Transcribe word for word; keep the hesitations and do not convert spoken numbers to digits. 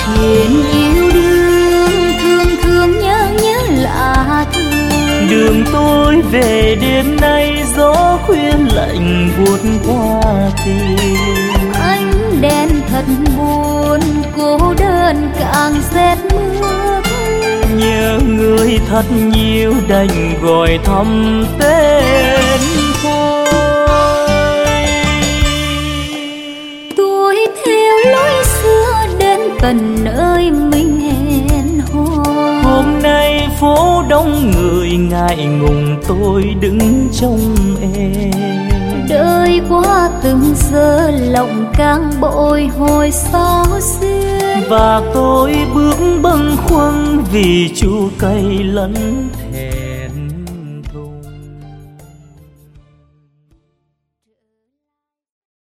Chuyện yêu đương thương thương nhớ nhớ lạ thương. Đường tôi về đêm nay gió khuya lạnh buốt qua tim. Ánh đèn thật buồn cô đơn càng rét mướt. Nhớ người thật nhiều đành gọi thầm tên thôi. Tôi theo lối xưa đến tận nơi mình hẹn hò. Hôm nay phố đông người ngại ngùng tôi đứng trông em. Đời qua từng giờ lòng càng bội hồi xót xiên. Và tôi bước bâng khuâng vì chu cây lẫn